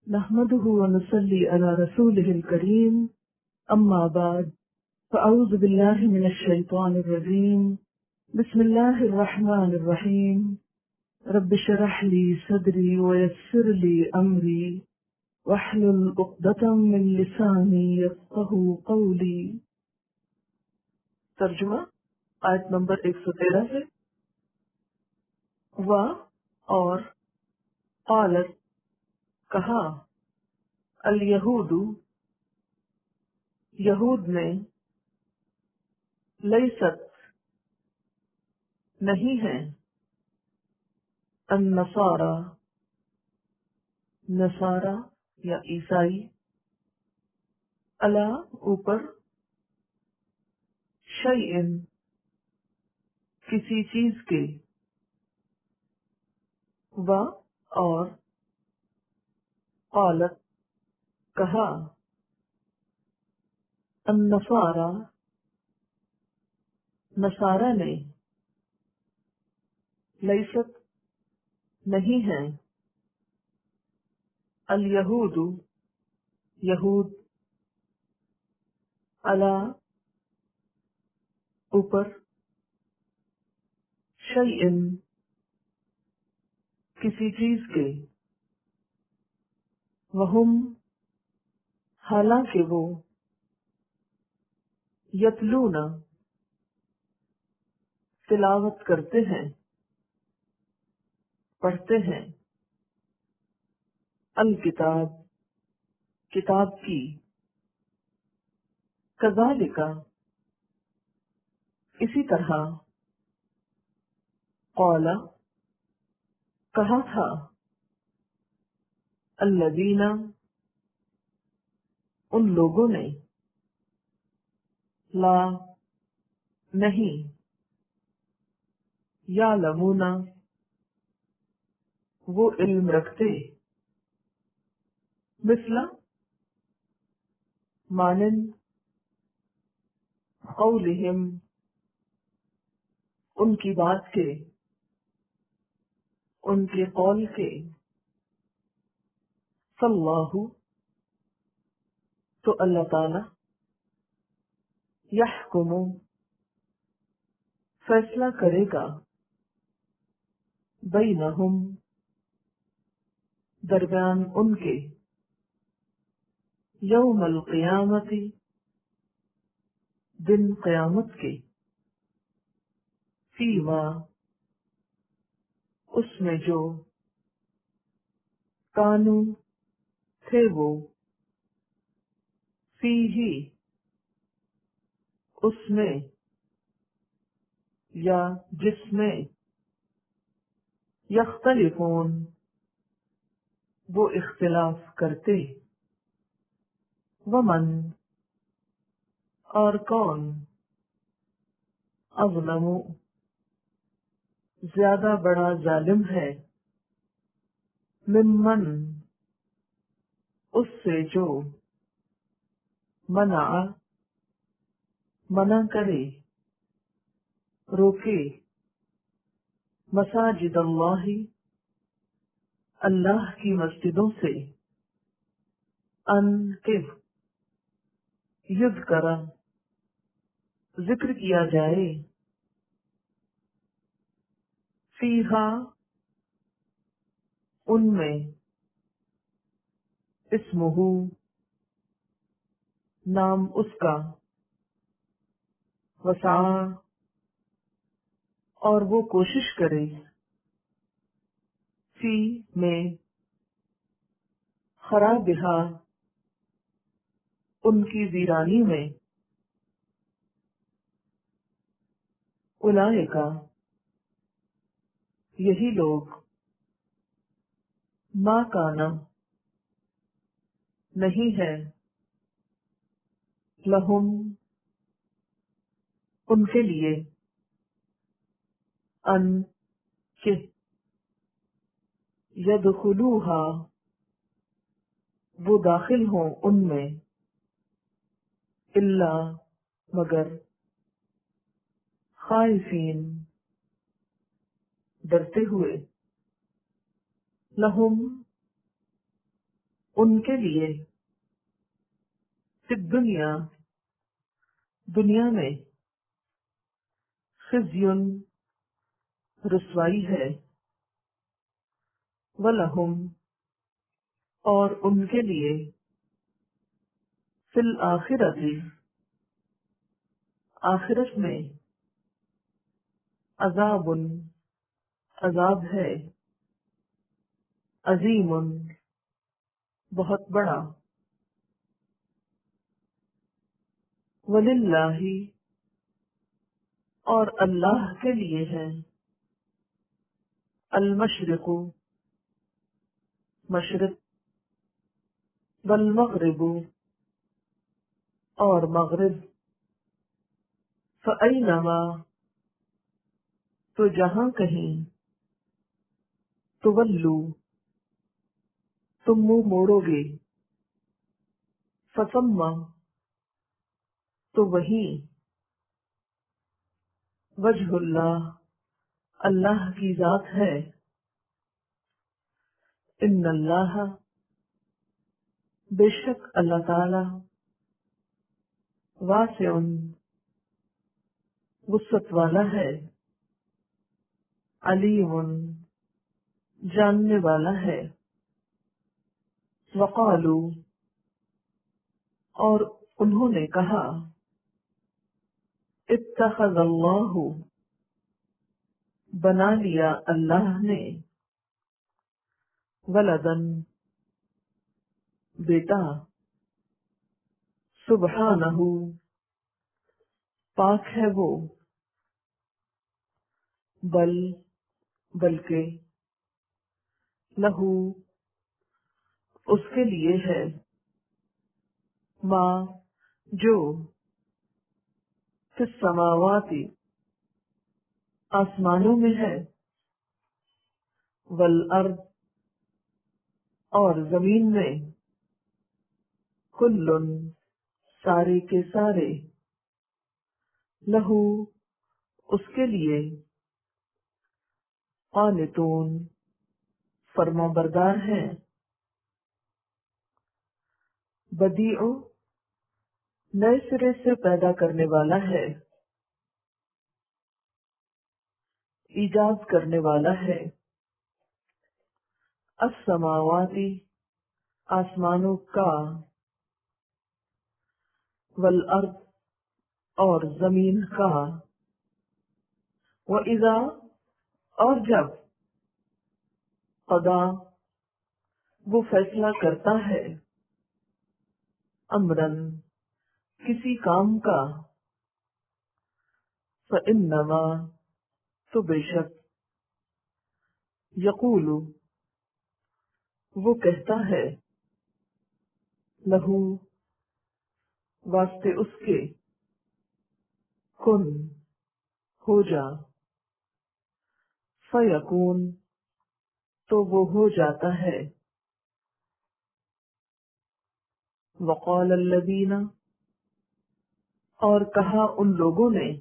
نحمده ونصلي على رسوله الكريم أما بعد فأعوذ بالله من الشيطان الرجيم بسم الله الرحمن الرحيم رب اشرح لي صدري ويسر لي أمري واحلل عقدة من لساني يفقهوا قولي۔ ترجمہ آیت نمبر 113 ہے۔ و اور قالت کہا، الیہود یہود نے، لیست نہیں ہے، النصارى نصارہ یا عیسائی، علی اوپر، شیئن کسی چیز کے، و اور قالت کہا، النصارى نصارہ نے، لیست نہیں ہے، الیہود یہود، علی اوپر، شیئن کسی چیز کے، وہم حالانکہ وہ، یتلون تلاوت کرتے ہیں، پڑھتے ہیں، الکتاب کتاب کی، کذالک اسی طرح، قال کہا تھا، الذین ان لوگوں نے، لا نہیں، یعلمون وہ علم رکھتے، مثل مانند، قولہم ان کی بات کے، ان کے قول کے، فاللہ تو اللہ تعالی، یحکم فیصلہ کرے گا، بینہم درمیان ان کے، یوم القیامت دن قیامت کے، فیما اس میں جو، کانو تھے وہ، فیہی اس میں، یا جس میں، یختلفون وہ اختلاف کرتے، ومن اور کون، اظلم زیادہ بڑا ظالم ہے، ممن اس سے جو، منع کرے، روکے، مساجد اللہ اللہ کی مسجدوں سے، ان کے یذکر ذکر کیا جائے، فیہا ان میں، اسمہ نام اس کا، وسعہ اور وہ کوشش کرے، فی میں، خرابہا ان کی ویرانی میں، اولئک یہی لوگ، ما کانا نہیں ہے، لہم ان کے لیے، ان کہ یدخلوہا وہ داخل ہوں ان میں، الا مگر، خائفین ڈرتے ہوئے، لہم ان کے لیے فی الدنیا دنیا میں خزیٌ رسوائی ہے، وَلَهُمْ اور ان کے لیے فی الآخرۃ آخرت میں عذاب عذاب ہے، عظیم بہت بڑا، وَلِلَّهِ اور اللہ کے لیے ہے، المشرق مشرق، والمغرب اور مغرب، فَأَيْنَمَا تو جہاں کہیں، تولو تم منہ موڑو گے، فثم تو وہیں، وجہ اللہ اللہ کی ذات ہے، ان اللہ بے شک اللہ تعالی، واسع وسعت والا ہے، علیم جاننے والا ہے، وقالو اور انہوں نے کہا، اتخذ اللہ بنا لیا اللہ نے، ولدن بیٹا، سبحانہ پاک ہے وہ، بلکہ لہو اس کے لیے ہے، ما جو فی السماوات آسمانوں میں ہے، والارض اور زمین میں، کل سارے کے سارے، لہو اس کے لیے، قانتون فرما بردار ہیں، بدیع نئے سرے سے پیدا کرنے والا ہے، ایجاد کرنے والا ہے، السماواتی آسمانوں کا، والارض اور زمین کا، وَإِذَا اور جب، قضا وہ فیصلہ کرتا ہے، امرن کسی کام کا، فَإِنَّمَا تو بے شک، یقول وہ کہتا ہے، لہو واسطے اس کے، کن ہو جا، فیکون تو وہ ہو جاتا ہے، وقال الذین اور کہا ان لوگوں نے،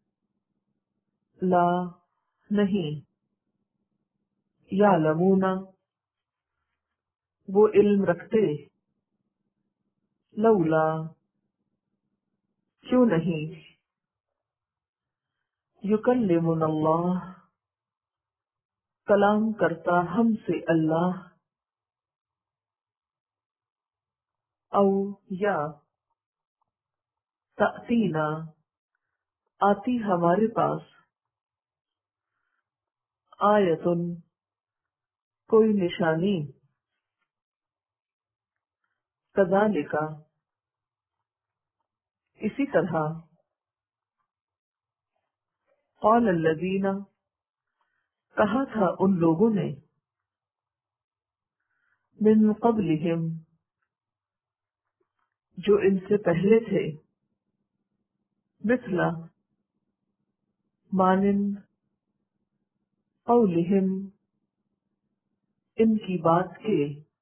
لا نہیں، یعلمون وہ علم رکھتے، لولا کیوں نہیں، یکلمنا اللہ کلام کرتا ہم سے اللہ، او یا تأتینا آتی ہمارے پاس، آیتن کوئی نشانی، کذالک اسی طرح، قال الذین کہا تھا ان لوگوں نے، من قبلہم جو ان سے پہلے تھے، مثل مانند قولہم ان کی بات کے،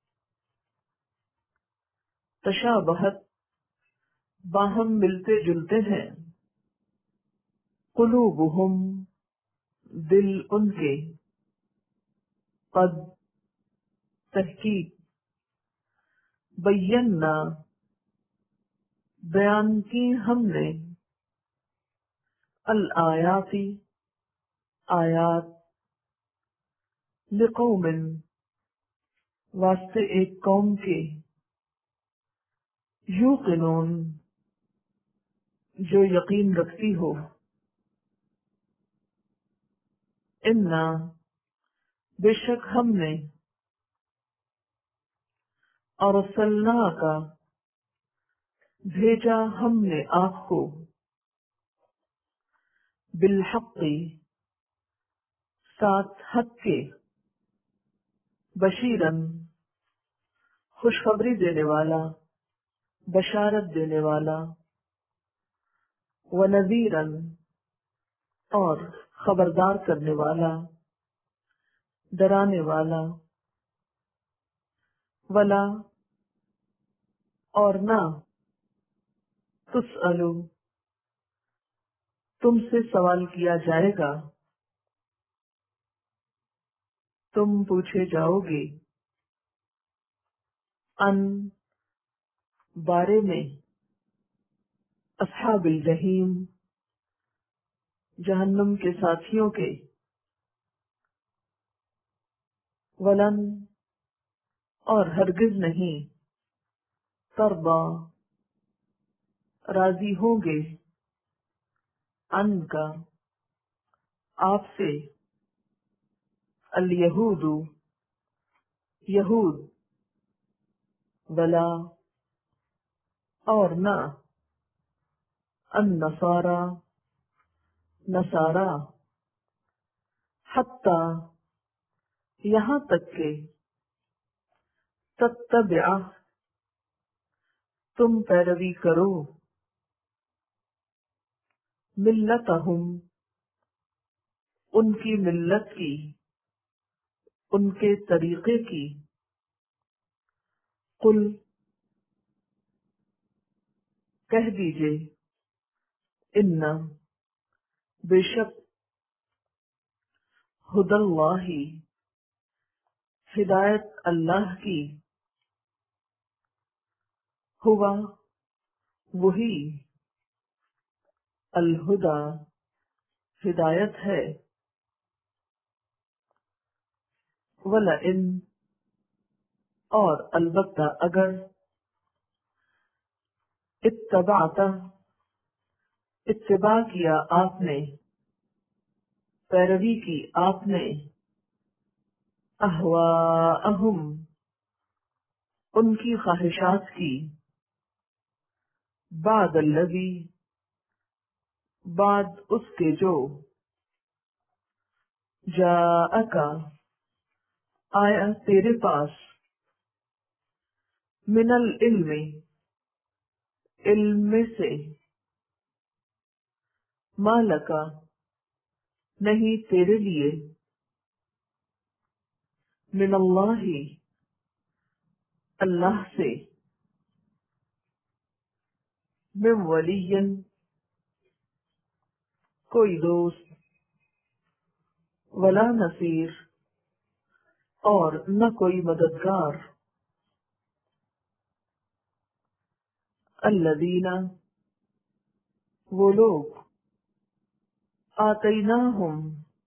تشابہت باہم ملتے جلتے ہیں، قلوبہم دل ان کے، قد تحقیق بینا بیان کی ہم نے، الآیاتی آیات، لقوم واسطے ایک قوم کے، یوقنون جو یقین رکھتی ہو، انا بے شک ہم نے، ارسلنا کا بھیجا ہم نے آپ کو، بالحق ساتھ حق کے، بشیرن خوشخبری دینے والا، بشارت دینے والا، ونذیرن اور خبردار کرنے والا، ڈرانے والا، ولا اور نہ، تسألو تم سے سوال کیا جائے گا، تم پوچھے جاؤ گے، ان بارے میں، اصحاب الجحیم جہنم کے ساتھیوں کے، ولن اور ہرگز نہیں، تربا راضی ہوں گے، ان کا آپ سے، الیہود یہود، ولا اور نہ، النصارى نصارا، حتی یہاں تک کہ، تتبع تم پیروی کرو، ملتہم ان کی ملت کی، ان کے طریقے کی، قل کہہ دیجئے، ان بے شک، ہدی اللہ ہدایت اللہ کی، ہوا وہی، الہدا ہدایت ہے، ولئن اور البتہ اگر، اتبعت اتباع کیا آپ نے، پیروی کی آپ نے، اہواءہم ان کی خواہشات کی، بعد الذی بعد اس کے جو، جاءک آیا تیرے پاس، من العلم علم میں سے، ما لکا نہیں تیرے لیے، من اللہ اللہ سے، من ولی کوئی دوست، ولا نصیر اور نہ کوئی مددگار، الذین وہ لوگ، آتیناہم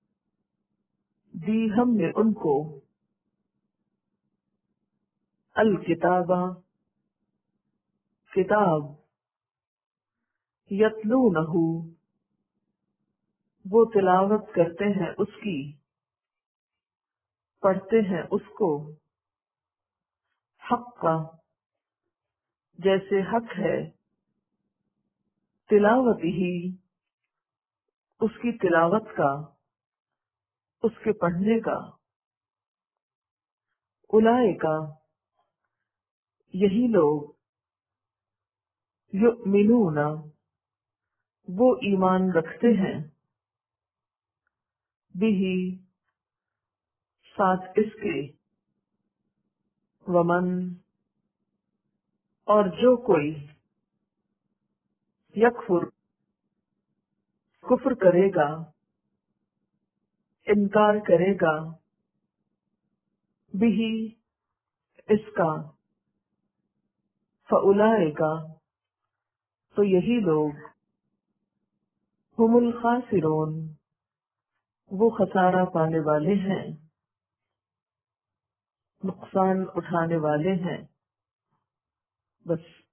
دی ہم نے ان کو، الکتابہ کتاب، یتلونہ وہ تلاوت کرتے ہیں اس کی، پڑھتے ہیں اس کو، حق کا جیسے حق ہے، تلاوت ہی اس کی تلاوت کا، اس کے پڑھنے کا، اولئک یہی لوگ، یؤمنون وہ ایمان رکھتے ہیں، بہ ساتھ اس کے، ومن اور جو کوئی، یکفر کفر کرے گا، انکار کرے گا، بہ اس کا، فَأُولَئِکَ تو یہی لوگ ہم الخاسرون وہ خسارہ پانے والے ہیں، نقصان اٹھانے والے ہیں. بس